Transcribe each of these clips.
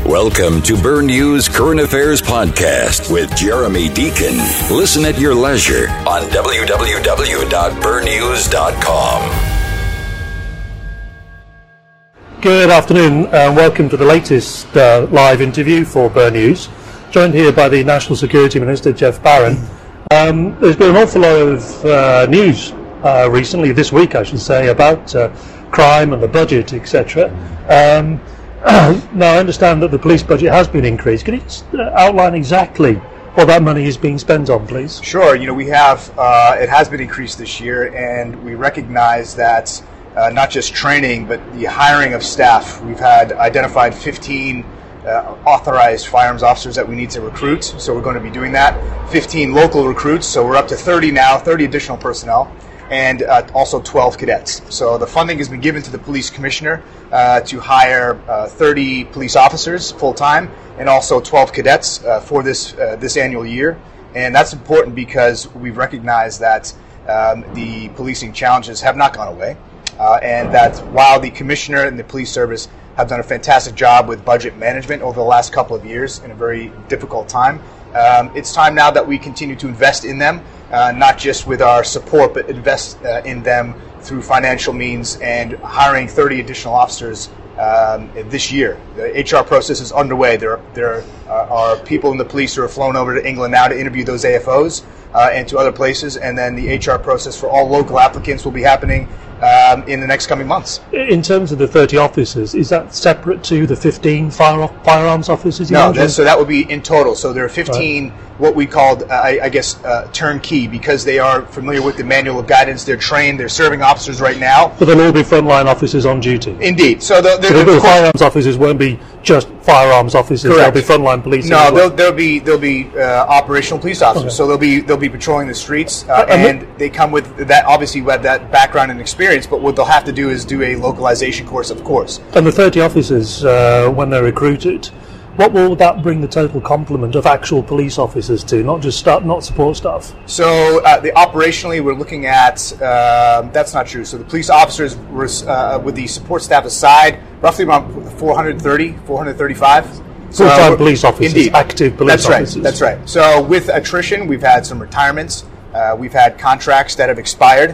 Welcome to Burn News Current Affairs Podcast with Jeremy Deacon. Listen at your leisure on www.burnnews.com. Good afternoon and welcome to the latest live interview for Burn News. Joined here by the National Security Minister, Geoff Barron. There's been an awful lot of news recently, this week I should say, about crime and the budget, etc. Now, I understand that the police budget has been increased. Can you just outline exactly what that money is being spent on, please? Sure. We have, it has been increased this year, and we recognize that not just training, but the hiring of staff. We've had identified 15 authorized firearms officers that we need to recruit, so we're going to be doing that. 15 local recruits, so we're up to 30 now, 30 additional personnel. And also 12 cadets. So the funding has been given to the police commissioner to hire 30 police officers full-time and also 12 cadets for this annual year. And that's important because we've recognized that the policing challenges have not gone away, and that while the commissioner and the police service have done a fantastic job with budget management over the last couple of years in a very difficult time, it's time now that we continue to invest in them. Not just with our support, but invest in them through financial means and hiring 30 additional officers this year. The HR process is underway. There are people in the police who are flown over to England now to interview those AFOs and to other places, and then the HR process for all local applicants will be happening in the next coming months. In terms of the 30 officers, is that separate to the 15 firearms officers? No, so that would be in total. So there are 15, what we called, turnkey, because they are familiar with the manual of guidance. They're trained. They're serving officers right now. But they'll all be frontline officers on duty. Indeed. So the firearms officers won't be just firearms officers. Correct. They'll be frontline police. No, they'll be operational police officers. Okay. So they'll be patrolling the streets, and they come with that. Obviously, with that background and experience. But what they'll have to do is do a localization course, of course. And the 30 officers, when they're recruited, what will that bring the total complement of actual police officers to, not just not support staff? So operationally, we're looking at, that's not true. So the police officers, with the support staff aside, roughly around 430, 435. Full-time police officers, indeed. Active police officers. That's right. So with attrition, we've had some retirements. We've had contracts that have expired.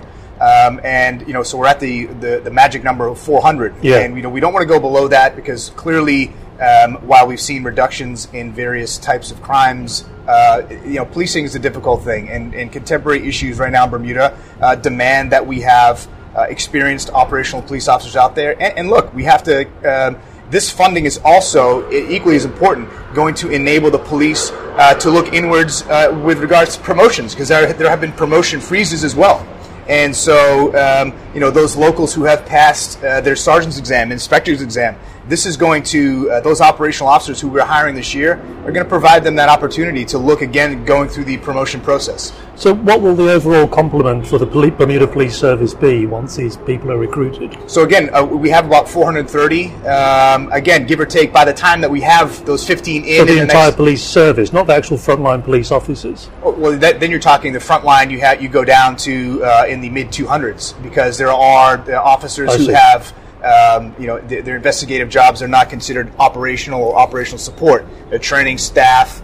So we're at the magic number of 400. Yeah. And, we don't want to go below that because clearly, while we've seen reductions in various types of crimes, policing is a difficult thing, and contemporary issues right now in Bermuda demand that we have experienced operational police officers out there. And look, we have to. This funding is also equally as important, going to enable the police to look inwards with regards to promotions, because there have been promotion freezes as well. And so, those locals who have passed their sergeant's exam, inspector's exam, this is going to, those operational officers who we're hiring this year are going to provide them that opportunity to look again going through the promotion process. So what will the overall complement for the Bermuda Police Service be once these people are recruited? So again, we have about 430. Again, give or take, by the time that we have those 15 in. So the entire police service, not the actual frontline police officers? Well, then you're talking the front line, you go down to in the mid-200s, because there are officers who have their investigative jobs are not considered operational or operational support. They're training staff.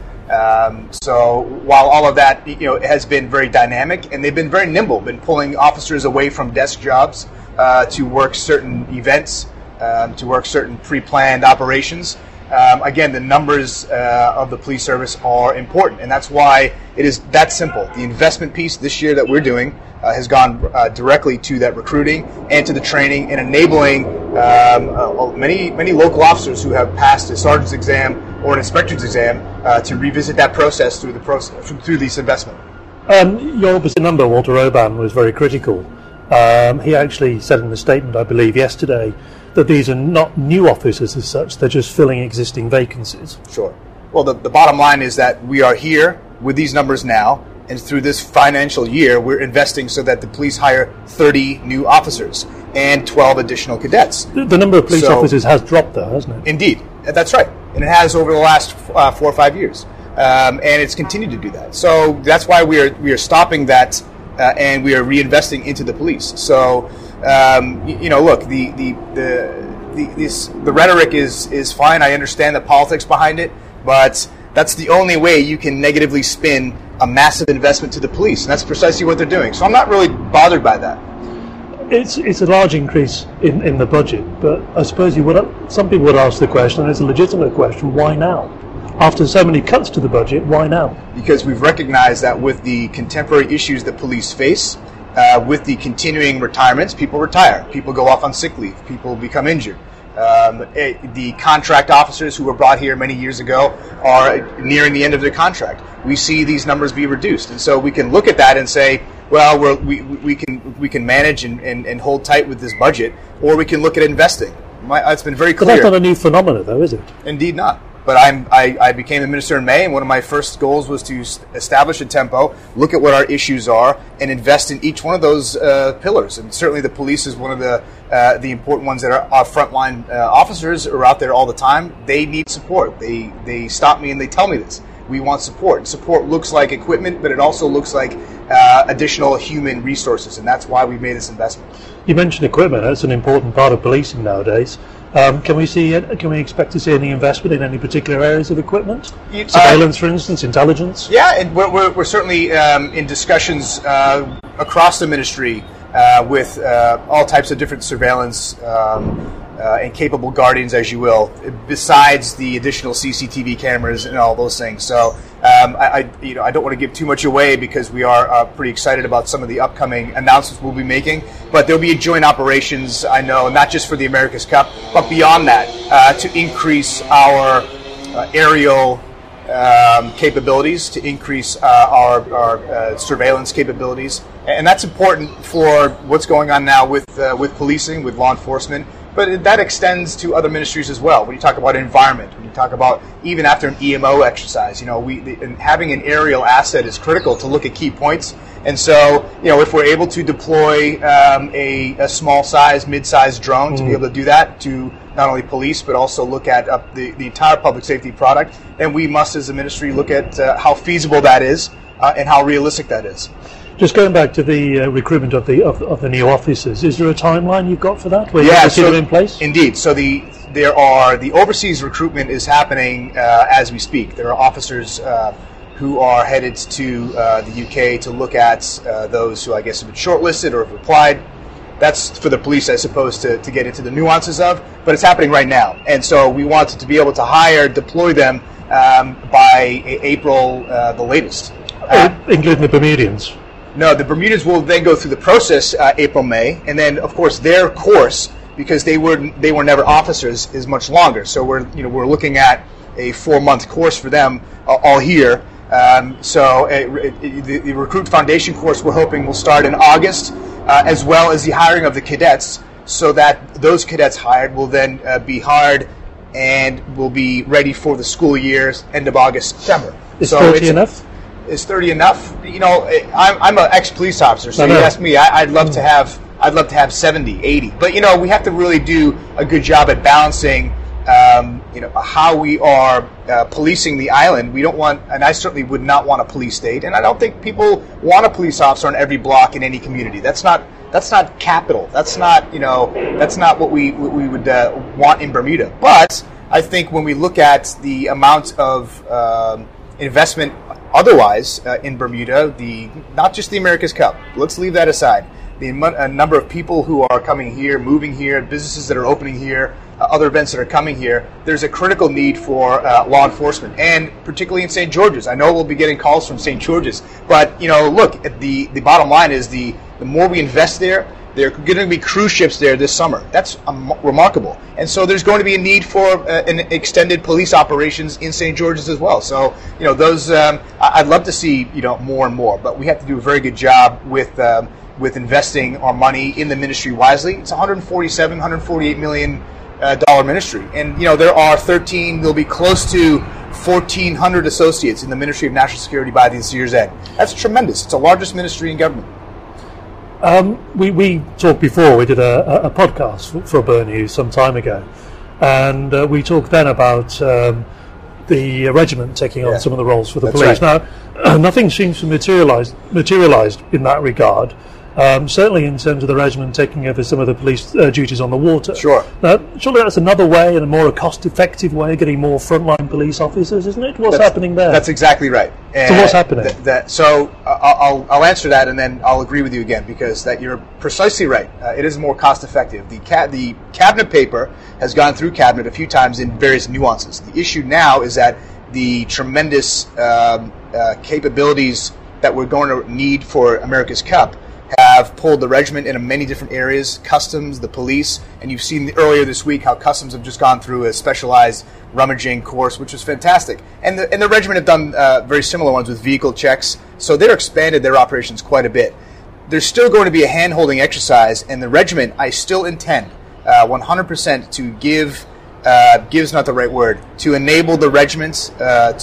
So while all of that, has been very dynamic, and they've been very nimble, been pulling officers away from desk jobs to work certain events, to work certain pre-planned operations. Again, the numbers of the police service are important, and that's why it is that simple. The investment piece this year that we're doing has gone directly to that recruiting and to the training and enabling many local officers who have passed a sergeant's exam or an inspector's exam to revisit that process through this investment. Your opposite number, Walter Oban, was very critical. He actually said in a statement, I believe, yesterday, that these are not new officers as such, they're just filling existing vacancies. Sure. Well, the bottom line is that we are here with these numbers now, and through this financial year, we're investing so that the police hire 30 new officers and 12 additional cadets. The number of police officers has dropped there, hasn't it? Indeed. That's right. And it has over the last 4 or 5 years. And it's continued to do that. So that's why we are stopping that and we are reinvesting into the police. So, look, the rhetoric is fine. I understand the politics behind it, but that's the only way you can negatively spin a massive investment to the police, and that's precisely what they're doing. So I'm not really bothered by that. It's a large increase in the budget, but I suppose some people would ask the question, and it's a legitimate question, why now? After so many cuts to the budget, why now? Because we've recognized that with the contemporary issues that police face, with the continuing retirements, people retire, people go off on sick leave, people become injured. The contract officers who were brought here many years ago are nearing the end of their contract. We see these numbers be reduced, and so we can look at that and say, well, we can manage and hold tight with this budget, or we can look at investing. It's been very clear. But that's not a new phenomenon, though, is it? Indeed not. But I became the minister in May, and one of my first goals was to establish a tempo, look at what our issues are, and invest in each one of those pillars. And certainly the police is one of the important ones that our frontline officers are out there all the time. They need support. They stop me and they tell me this. We want support. Support looks like equipment, but it also looks like additional human resources, and that's why we made this investment. You mentioned equipment. That's an important part of policing nowadays. Can we expect to see any investment in any particular areas of equipment? Surveillance, for instance, intelligence? Yeah, and we're certainly in discussions across the ministry with all types of different surveillance and capable guardians, as you will, besides the additional CCTV cameras and all those things. So I don't want to give too much away because we are pretty excited about some of the upcoming announcements we'll be making. But there'll be joint operations, I know, not just for the America's Cup, but beyond that, to increase our aerial capabilities, to increase our surveillance capabilities, and that's important for what's going on now with policing, with law enforcement. But that extends to other ministries as well. When you talk about environment, when you talk about even after an EMO exercise, having an aerial asset is critical to look at key points. And so, if we're able to deploy a small size, mid-sized drone to be able to do that, to not only police but also look at the entire public safety product, then we must, as a ministry, look at how feasible that is and how realistic that is. Just going back to the recruitment of the new officers, is there a timeline you've got for that? Where you see them in place? Indeed. So the overseas recruitment is happening as we speak. There are officers who are headed to the UK to look at those who I guess have been shortlisted or have applied. That's for the police, I suppose, to get into the nuances of, but it's happening right now. And so we wanted to be able to deploy them by April, the latest. Including the Bermudians? No, the Bermudians will then go through the process April, May, and then of course their course, because they were never officers, is much longer. So we're looking at a 4-month course for them all here. So the Recruit Foundation course we're hoping will start in August, as well as the hiring of the cadets, so that those cadets hired will then be hired and will be ready for the school year's end of August, September. Is 30 enough? Is 30 enough? I'm an ex-police officer, so you ask me, I'd love to have 70, 80. But we have to really do a good job at balancing how we are policing the island. We don't want, and I certainly would not want a police state, and I don't think people want a police officer on every block in any community. That's not capital. That's not what we would want in Bermuda. But I think when we look at the amount of investment otherwise in Bermuda, not just the America's Cup, let's leave that aside. The number of people who are coming here, moving here, businesses that are opening here, other events that are coming here, there's a critical need for law enforcement, and particularly in St. George's. I know we'll be getting calls from St. George's, but look, the bottom line is the more we invest there are going to be cruise ships there this summer. That's remarkable. And so there's going to be a need for an extended police operations in St. George's as well. So, those I'd love to see, more and more, but we have to do a very good job with investing our money in the ministry wisely. It's $148 million ministry. And, there are there'll be close to 1,400 associates in the Ministry of National Security by this year's end. That's tremendous. It's the largest ministry in government. We talked before, we did a podcast for Burn News some time ago, and we talked then about the regiment taking on some of the roles for the police. Right. Now, nothing seems to materialised in that regard. certainly in terms of the regiment taking over some of the police duties on the water. Sure. Surely that's another way and a more cost-effective way of getting more frontline police officers, isn't it? What's happening there? That's exactly right. So what's happening? I'll answer that, and then I'll agree with you again, because that you're precisely right. It is more cost-effective. The cabinet paper has gone through cabinet a few times in various nuances. The issue now is that the tremendous capabilities that we're going to need for America's Cup have pulled the regiment into many different areas, customs, the police, and you've seen earlier this week how customs have just gone through a specialized rummaging course, which was fantastic. And the regiment have done very similar ones with vehicle checks, so they're expanded their operations quite a bit. There's still going to be a hand-holding exercise, and the regiment, I still intend 100% to give's not the right word, to enable the regiments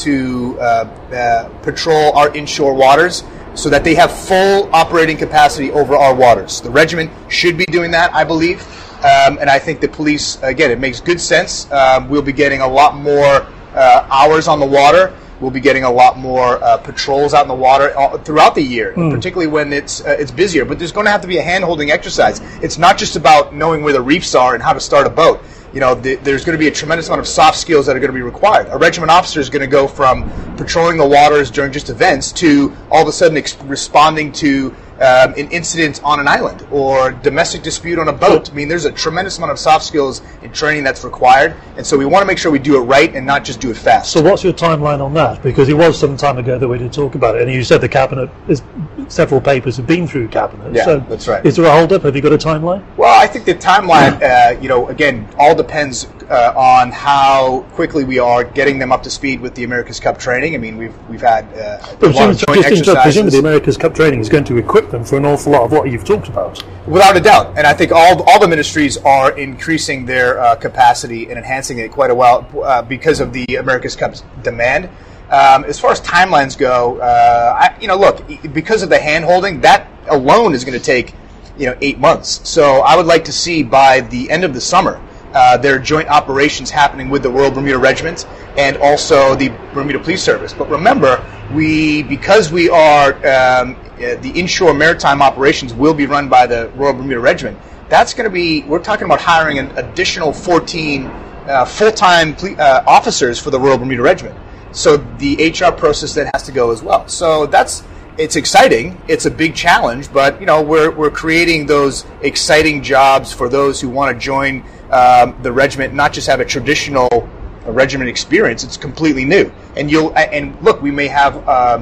to patrol our inshore waters, so that they have full operating capacity over our waters. The regiment should be doing that, I believe, and I think the police, again, it makes good sense. We'll be getting a lot more hours on the water. We'll be getting a lot more patrols out in the water throughout the year, particularly when it's busier. But there's going to have to be a hand-holding exercise. It's not just about knowing where the reefs are and how to start a boat. You know, there's going to be a tremendous amount of soft skills that are going to be required. A regiment officer is going to go from patrolling the waters during just events to all of a sudden responding to an incident on an island or domestic dispute on a boat. I mean, there's a tremendous amount of soft skills and training that's required, and so we want to make sure we do it right and not just do it fast. So what's your timeline on that? Because it was some time ago that we did talk about it, and you said the cabinet, several papers have been through cabinet. Yeah, so that's right. Is there a hold-up? Have you got a timeline? Well, I think the timeline, again, all depends on how quickly we are getting them up to speed with the America's Cup training. I mean, we've had a lot of joint exercises. Presumably the America's Cup training is going to equip them for an awful lot of what you've talked about. Without a doubt. And I think all the ministries are increasing their capacity and enhancing it quite a while because of the America's Cup's demand. As far as timelines go, look, because of the hand-holding, that alone is going to take 8 months. So I would like to see by the end of the summer there are joint operations happening with the Royal Bermuda Regiment and also the Bermuda Police Service. But remember, because we are the inshore maritime operations will be run by the Royal Bermuda Regiment. That's going to be, we're talking about hiring an additional 14 full-time officers for the Royal Bermuda Regiment. So the HR process then has to go as well. So it's exciting. It's a big challenge, but we're creating those exciting jobs for those who want to join the regiment, not just have a traditional regiment experience. It's completely new. And look, we may have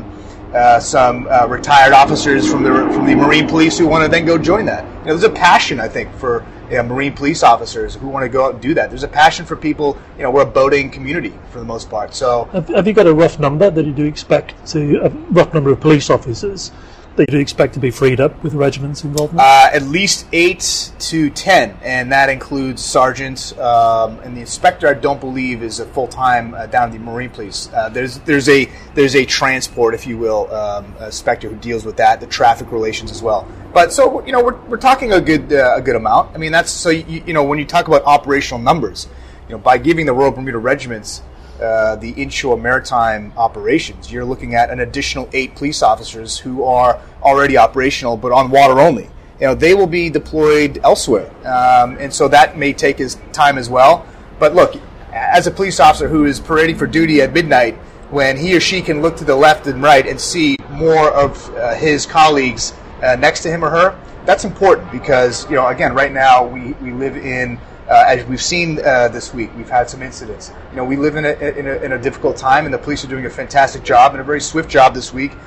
some retired officers from the Marine Police who want to then go join that. There's a passion, I think, for Marine police officers who want to go out and do that. There's a passion for people. We're a boating community for the most part. So, have you got a rough number that you do expect a rough number of police officers that you do expect to be freed up with regiment's involvement? At least 8 to 10, and that includes sergeants and the inspector. I don't believe is a full time down at the Marine Police. There's a transport, if you will, inspector who deals with that, the traffic relations as well. But so we're talking a good amount. I mean, that's so when you talk about operational numbers, by giving the Royal Bermuda Regiments the inshore maritime operations, you're looking at an additional 8 police officers who are already operational but on water only. They will be deployed elsewhere, and so that may take his time as well. But look, as a police officer who is parading for duty at midnight, when he or she can look to the left and right and see more of his colleagues next to him or her, that's important because again, right now we live in as we've seen this week, we've had some incidents. We live in a difficult time, and the police are doing a fantastic job and a very swift job this week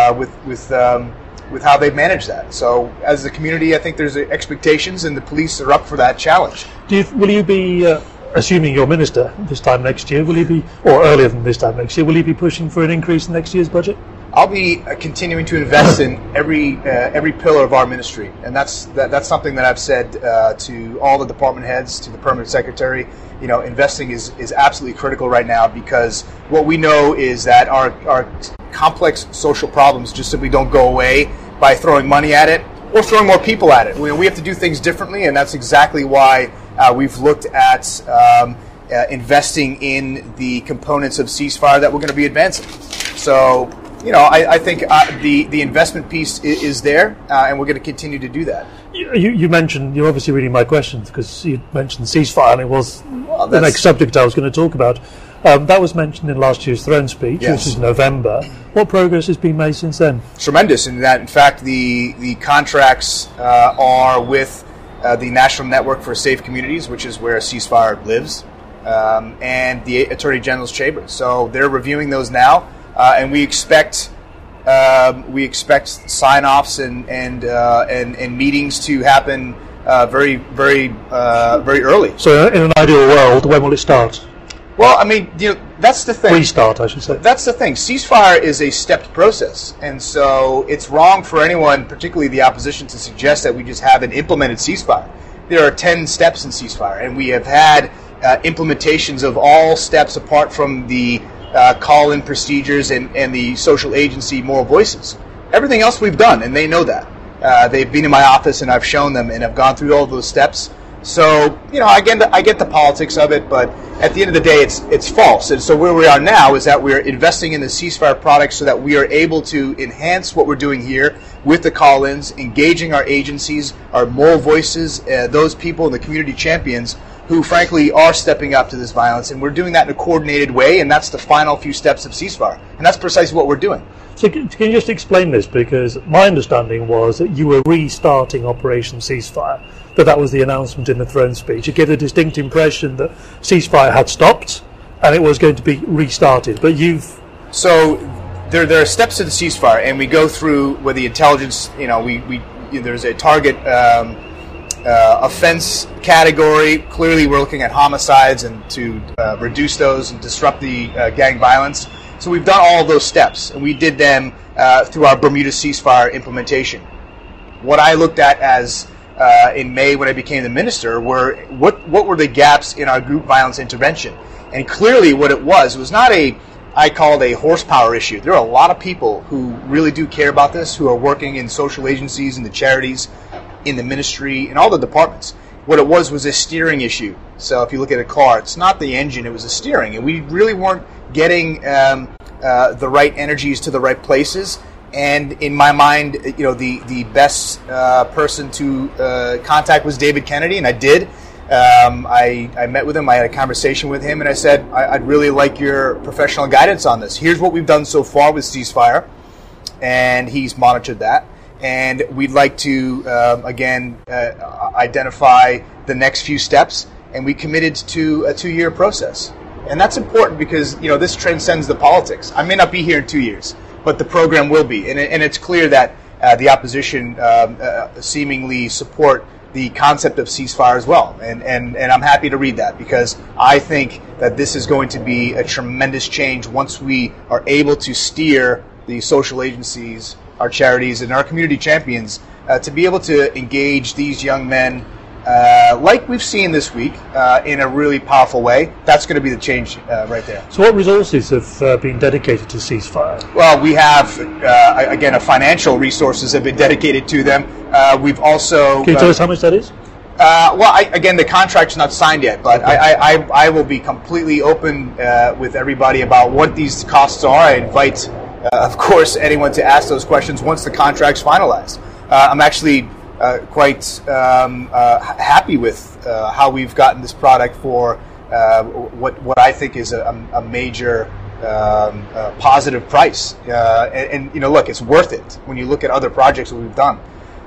with how they've managed that. So, as a community, I think there's expectations, and the police are up for that challenge. Will you be, assuming you're minister this time next year, will you be, or earlier than this time next year, will you be pushing for an increase in next year's budget? I'll be continuing to invest in every pillar of our ministry, and that's something that I've said to all the department heads, to the permanent secretary. Investing is absolutely critical right now because what we know is that our complex social problems just simply don't go away by throwing money at it or throwing more people at it. We have to do things differently, and that's exactly why we've looked at investing in the components of ceasefire that we're going to be advancing. So, I think the investment piece is there, and we're going to continue to do that. You mentioned, you're obviously reading my questions because you mentioned ceasefire, and it was the next subject I was going to talk about. That was mentioned in last year's throne speech, yes, which is November. What progress has been made since then? Tremendous. In that, in fact, the contracts are with the National Network for Safe Communities, which is where ceasefire lives, and the Attorney General's Chamber. So they're reviewing those now, and we expect sign-offs and meetings to happen very early. So in an ideal world, when will it start? Well, I mean, that's the thing. Restart, I should say. That's the thing. Ceasefire is a stepped process, and so it's wrong for anyone, particularly the opposition, to suggest that we just have an implemented ceasefire. There are 10 steps in ceasefire, and we have had implementations of all steps apart from the call-in procedures and the social agency moral voices. Everything else we've done, and they know that. They've been in my office, and I've shown them, and I've gone through all of those steps. So, I get the politics of it, but at the end of the day, it's false. And so where we are now is that we're investing in the ceasefire product so that we are able to enhance what we're doing here with the call-ins, engaging our agencies, our moral voices, those people in the community champions who, frankly, are stepping up to this violence. And we're doing that in a coordinated way, and that's the final few steps of ceasefire. And that's precisely what we're doing. So can you just explain this? Because my understanding was that you were restarting Operation Ceasefire, that was the announcement in the throne speech. It gave a distinct impression that ceasefire had stopped and it was going to be restarted. But So there are steps to the ceasefire, and we go through where the intelligence, there's a target offense category. Clearly we're looking at homicides and to reduce those and disrupt the gang violence. So we've done all of those steps, and we did them through our Bermuda ceasefire implementation. What I looked at as in May when I became the minister were what were the gaps in our group violence intervention. And clearly what it was not I call it a horsepower issue. There are a lot of people who really do care about this, who are working in social agencies, in the charities, in the ministry, in all the departments. What it was a steering issue. So if you look at a car, it's not the engine, it was the steering. And we really weren't getting the right energies to the right places. And in my mind, the best person to contact was David Kennedy, and I did. I met with him, I had a conversation with him, and I said, I'd really like your professional guidance on this. Here's what we've done so far with ceasefire, and he's monitored that. And we'd like to, identify the next few steps, and we committed to a 2-year process. And that's important because, this transcends the politics. I may not be here in 2 years, but the program will be. And it's clear that the opposition seemingly support the concept of ceasefire as well. And I'm happy to read that because I think that this is going to be a tremendous change once we are able to steer the social agencies, our charities, and our community champions to be able to engage these young men like we've seen this week in a really powerful way. That's going to be the change right there. So what resources have been dedicated to ceasefire? Well, we have, a financial resources have been dedicated to them. We've also... Can you tell us how much that is? The contract's not signed yet, but okay. I will be completely open with everybody about what these costs are. I invite, of course, anyone to ask those questions once the contract's finalized. I'm actually quite happy with how we've gotten this product for what I think is a major positive price. Look, it's worth it when you look at other projects that we've done.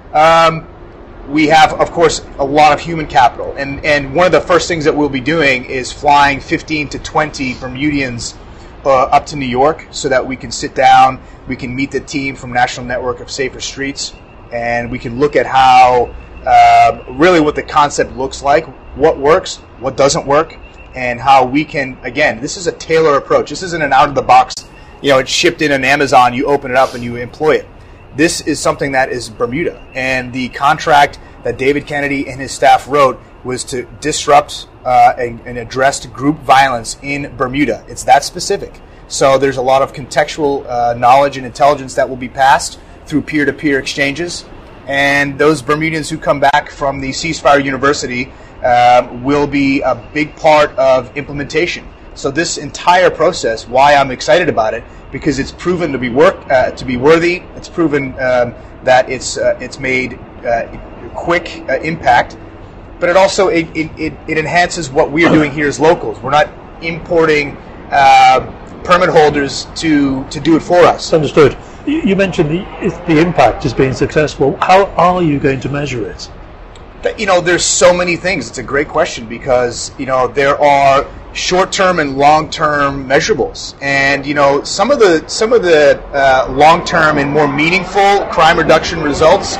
We have, of course, a lot of human capital. And one of the first things that we'll be doing is flying 15 to 20 Bermudians up to New York so that we can sit down, we can meet the team from National Network of Safer Streets, and we can look at how, really what the concept looks like, what works, what doesn't work, and how we can, again, this is a tailor approach. This isn't an out-of-the-box, it's shipped in on Amazon, you open it up and you employ it. This is something that is Bermuda. And the contract that David Kennedy and his staff wrote was to disrupt and address group violence in Bermuda. It's that specific. So there's a lot of contextual knowledge and intelligence that will be passed through peer-to-peer exchanges. And those Bermudians who come back from the Ceasefire University will be a big part of implementation. So this entire process, why I'm excited about it, because it's proven to be worthy. It's proven that it's made quick impact, but it also it enhances what we are doing here as locals. We're not importing permit holders to do it for us. Understood. You mentioned the impact has been successful. How are you going to measure it? There's so many things. It's a great question because, there are short-term and long-term measurables. And, some of the long-term and more meaningful crime reduction results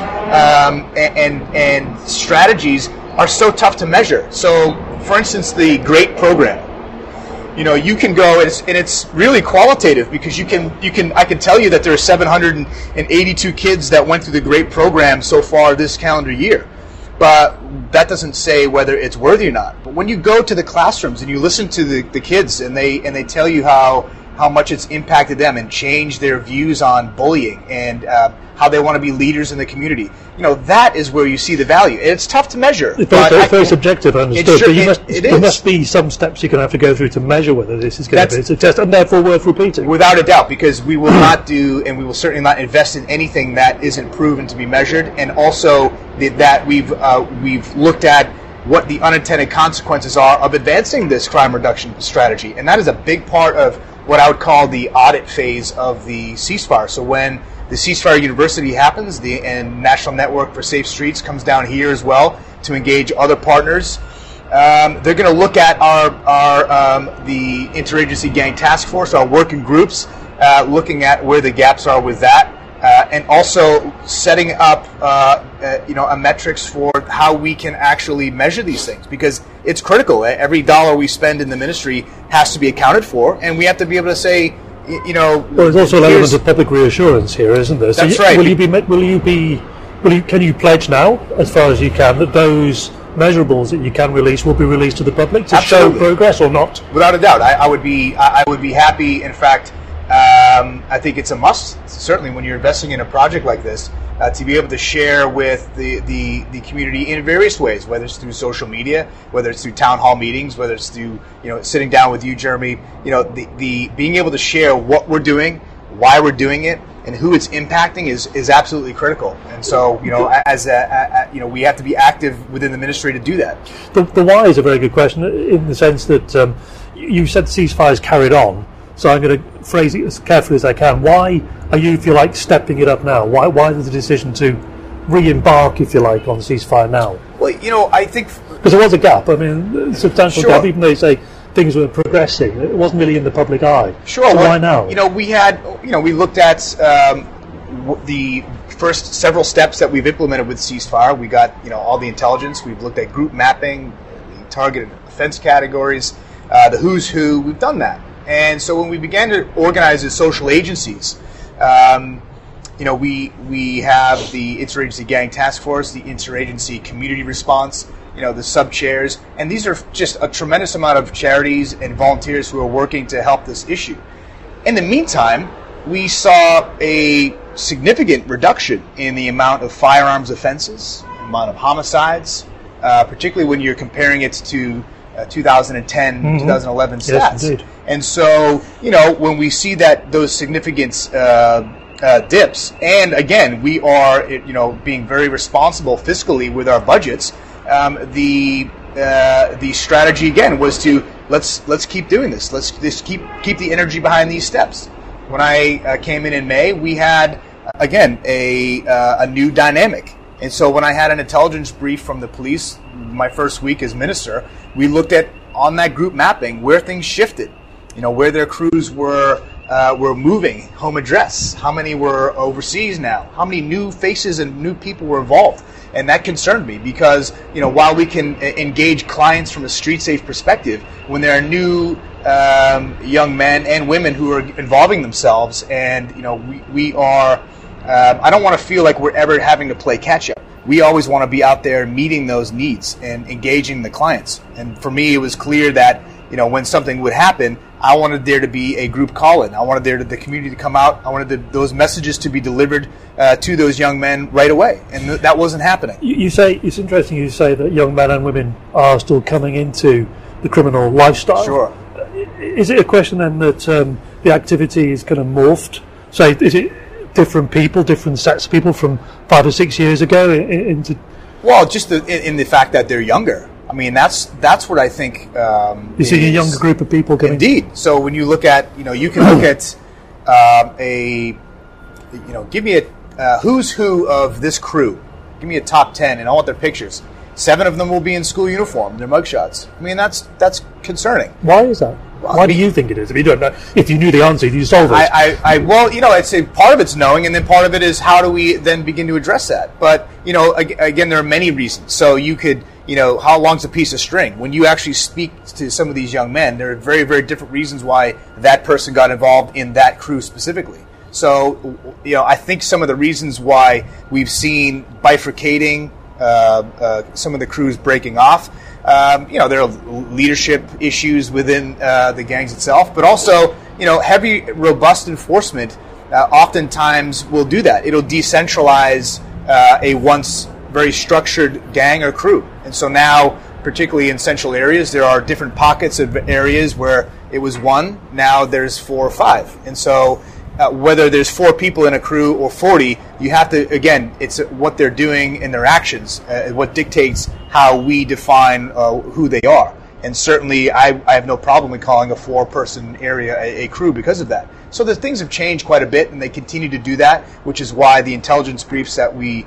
and strategies are so tough to measure. So, for instance, the GREAT program. You can go, and it's really qualitative because I can tell you that there are 782 kids that went through the GREAT program so far this calendar year. But that doesn't say whether it's worthy or not. But when you go to the classrooms and you listen to the kids and they tell you how much it's impacted them and changed their views on bullying and how they want to be leaders in the community, that is where you see the value. And it's tough to measure. It's very subjective, I understood. But there must be some steps you're going to have to go through to measure whether this is going to be a success, and therefore worth repeating. Without a doubt, because we will not do, and we will certainly not invest in anything that isn't proven to be measured, and also that we've looked at what the unintended consequences are of advancing this crime reduction strategy. And that is a big part of what I would call the audit phase of the ceasefire. So when the ceasefire university happens, and National Network for Safe Streets comes down here as well to engage other partners. They're going to look at the interagency gang task force, our working groups, looking at where the gaps are with that, and also setting up a metrics for how we can actually measure these things, because it's critical. Every dollar we spend in the ministry has to be accounted for, and we have to be able to say, well, there's also an element of public reassurance here, isn't there? That's right. Can you pledge now, as far as you can, that those measurables that you can release will be released to the public to Absolutely. show progress or not? Without a doubt, I would be happy. In fact, I think it's a must. Certainly, when you're investing in a project like this, to be able to share with the community in various ways, whether it's through social media, whether it's through town hall meetings, whether it's through sitting down with you, Jeremy. The being able to share what we're doing, why we're doing it, and who it's impacting is absolutely critical. And so we have to be active within the ministry to do that. The why is a very good question in the sense that you said the ceasefire is carried on. So I'm going to phrase it as carefully as I can. Why are you, if you like, stepping it up now? Why is the decision to re-embark, if you like, on the ceasefire now? Well, I think because there was a gap. I mean, a substantial Sure. gap. Even though you say things were progressing, it wasn't really in the public eye. Sure. So why now? We looked at the first several steps that we've implemented with ceasefire. We got all the intelligence. We've looked at group mapping, the targeted offense categories, the who's who. We've done that. And so when we began to organize as social agencies, we have the Interagency Gang Task Force, the Interagency Community Response, the sub-chairs, and these are just a tremendous amount of charities and volunteers who are working to help this issue. In the meantime, we saw a significant reduction in the amount of firearms offenses, amount of homicides, particularly when you're comparing it to 2010, 2011 stats. Yes, indeed. And so, when we see that those significant dips, and again, we are, being very responsible fiscally with our budgets. The strategy again was to let's keep doing this. Let's just keep the energy behind these steps. When I came in May, we had again a new dynamic. And so when I had an intelligence brief from the police my first week as minister, we looked at on that group mapping where things shifted. Where their crews were moving, home address, how many were overseas now, how many new faces and new people were involved. And that concerned me because, while we can engage clients from a street safe perspective, when there are new young men and women who are involving themselves, and, we are, I don't want to feel like we're ever having to play catch up. We always want to be out there meeting those needs and engaging the clients. And for me, it was clear that, when something would happen, I wanted there to be a group call-in. I wanted the community to come out. I wanted those messages to be delivered to those young men right away, and that wasn't happening. You say it's interesting. You say that young men and women are still coming into the criminal lifestyle. Sure. is it a question then that the activity is kind of morphed? So is it different people, different sets of people from 5 or 6 years ago into? Well, just in the fact that they're younger. I mean, that's what I think. You see a younger group of people coming. Indeed. So when you look at, you can look at give me a who's who of this crew. Give me a top 10 and I want their pictures. 7 of them will be in school uniform. Their mugshots. I mean, that's concerning. Why is that? Why do you think it is? If you don't know, if you knew the answer, you solve it. Well, I'd say part of it's knowing, and then part of it is how do we then begin to address that. But again, there are many reasons. So you could, how long's a piece of string? When you actually speak to some of these young men, there are very, very different reasons why that person got involved in that crew specifically. So, I think some of the reasons why we've seen bifurcating, some of the crews breaking off. There are leadership issues within the gangs itself, but also, heavy, robust enforcement oftentimes will do that. It'll decentralize a once very structured gang or crew. And so now, particularly in central areas, there are different pockets of areas where it was 1, now there's 4 or 5. And so whether there's 4 people in a crew or 40, you have to, again, it's what they're doing in their actions, what dictates how we define who they are. And certainly I have no problem with calling a 4-person area a crew because of that. So the things have changed quite a bit, and they continue to do that, which is why the intelligence briefs that we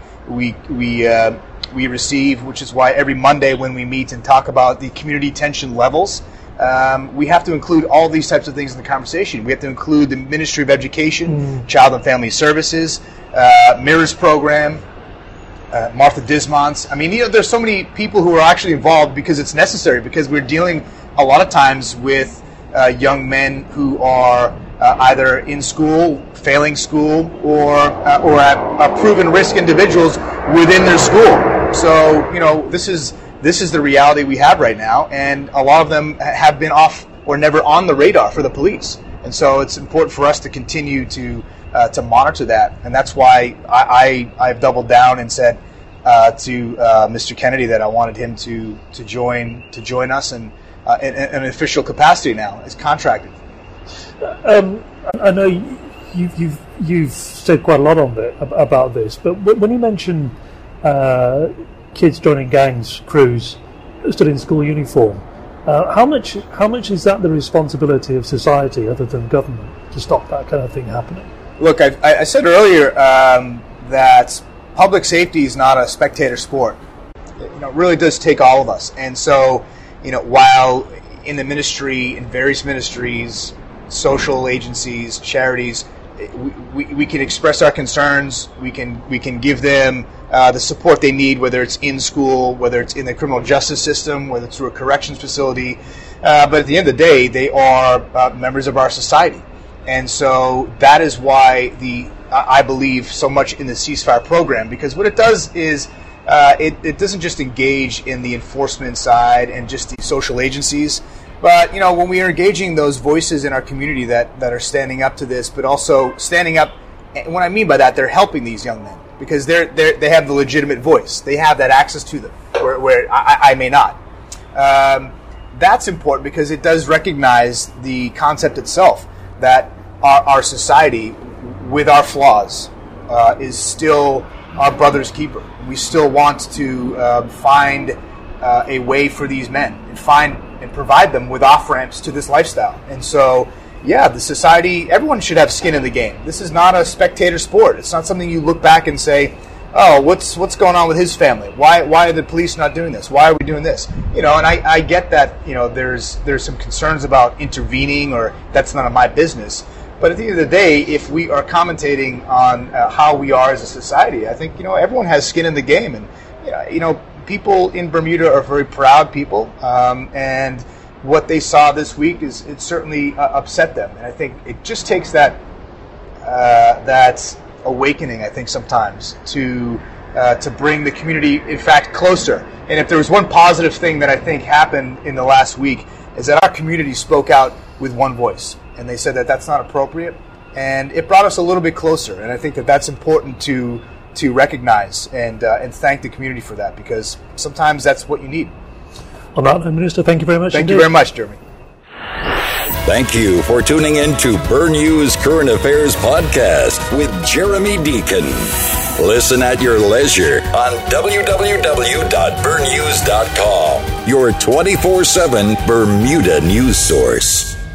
receive, which is why every Monday when we meet and talk about the community tension levels, we have to include all these types of things in the conversation. We have to include the Ministry of Education, Child and Family Services, MIRRORS program, Martha Dismonts. I mean, there's so many people who are actually involved because it's necessary, because we're dealing a lot of times with young men who are either in school, failing school, or are proven risk individuals within their school. So, this is the reality we have right now, and a lot of them have been off or never on the radar for the police. And so it's important for us to continue to monitor that, and that's why I've doubled down and said to Mr. Kennedy that I wanted him to join us in an official capacity now. It's contracted. I know you've said quite a lot on about this, but when you mention kids joining gangs, crews, still in school uniform, how much is that the responsibility of society other than government to stop that kind of thing happening? Look, I said earlier that public safety is not a spectator sport. It really does take all of us. And so, while in the ministry, in various ministries, social agencies, charities, we can express our concerns. We can give them the support they need, whether it's in school, whether it's in the criminal justice system, whether it's through a corrections facility. But at the end of the day, they are members of our society. And so that is why I believe so much in the ceasefire program, because what it does is it doesn't just engage in the enforcement side and just the social agencies, but when we are engaging those voices in our community that are standing up to this, but also standing up, and what I mean by that, they're helping these young men because they have the legitimate voice, they have that access to them where I may not. That's important because it does recognize the concept itself that our society, with our flaws, is still our brother's keeper. We still want to find a way for these men and provide them with off-ramps to this lifestyle. And so, the society, everyone should have skin in the game. This is not a spectator sport. It's not something you look back and say, oh, what's going on with his family? Why are the police not doing this? Why are we doing this? And I get that, there's some concerns about intervening, or that's none of my business. But at the end of the day, if we are commentating on how we are as a society, I think, everyone has skin in the game. And, people in Bermuda are very proud people. And what they saw this week it certainly upset them. And I think it just takes that awakening, I think, sometimes to bring the community, in fact, closer. And if there was one positive thing that I think happened in the last week, is that our community spoke out with one voice. And they said that that's not appropriate. And it brought us a little bit closer. And I think that that's important to recognize and thank the community for that, because sometimes that's what you need. On that, Minister, thank you very much. Thank you very much, Jeremy. Thank you for tuning in to Bernews Current Affairs Podcast with Jeremy Deacon. Listen at your leisure on www.bernews.com, your 24/7 Bermuda news source.